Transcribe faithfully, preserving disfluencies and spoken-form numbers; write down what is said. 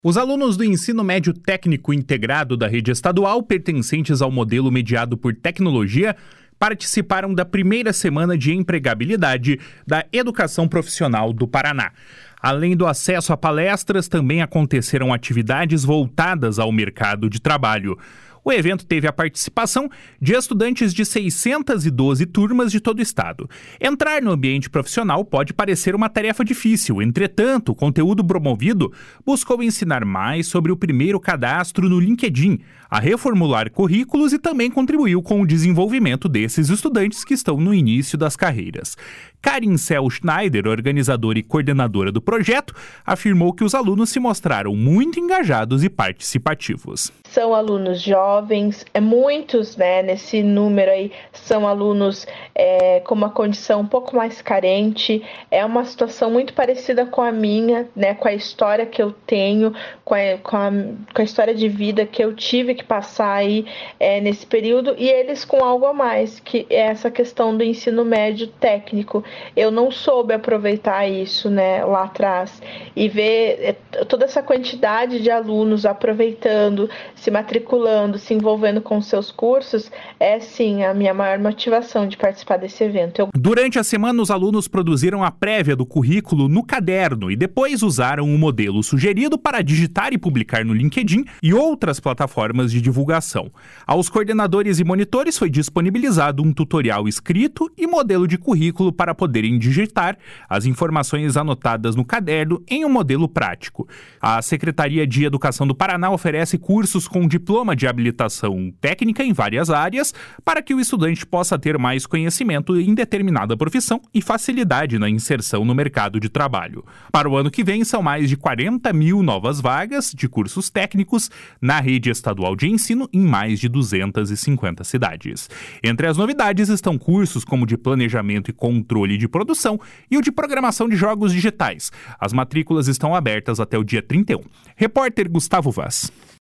Os alunos do ensino médio técnico integrado da rede estadual, pertencentes ao modelo mediado por tecnologia, participaram da primeira semana de empregabilidade da Educação Profissional do Paraná. Além do acesso a palestras, também aconteceram atividades voltadas ao mercado de trabalho. O evento teve a participação de estudantes de seiscentas e doze turmas de todo o estado. Entrar no ambiente profissional pode parecer uma tarefa difícil, entretanto, o conteúdo promovido buscou ensinar mais sobre o primeiro cadastro no LinkedIn, a reformular currículos e também contribuiu com o desenvolvimento desses estudantes que estão no início das carreiras. Karin Cel Schneider, organizadora e coordenadora do projeto, afirmou que os alunos se mostraram muito engajados e participativos. São alunos jovens, é muitos, né, nesse número aí, são alunos é, com uma condição um pouco mais carente, é uma situação muito parecida com a minha, né, com a história que eu tenho, com a, com a, com a história de vida que eu tive que passar aí é, nesse período, e eles com algo a mais, que é essa questão do ensino médio técnico. Eu não soube aproveitar isso, né, lá atrás, e ver toda essa quantidade de alunos aproveitando, se matriculando, se envolvendo com seus cursos, é sim a minha maior motivação de participar desse evento. Eu... Durante a semana, os alunos produziram a prévia do currículo no caderno e depois usaram o modelo sugerido para digitar e publicar no LinkedIn e outras plataformas de divulgação. Aos coordenadores e monitores foi disponibilizado um tutorial escrito e modelo de currículo para poderem digitar as informações anotadas no caderno em um modelo prático. A Secretaria de Educação do Paraná oferece cursos com diploma de habilitação técnica em várias áreas para que o estudante possa ter mais conhecimento em determinada profissão e facilidade na inserção no mercado de trabalho. Para o ano que vem, são mais de quarenta mil novas vagas de cursos técnicos na rede estadual de ensino em mais de duzentas e cinquenta cidades. Entre as novidades estão cursos como de planejamento e controle de produção e o de programação de jogos digitais. As matrículas estão abertas até o dia trinta e um. Repórter Gustavo Vaz.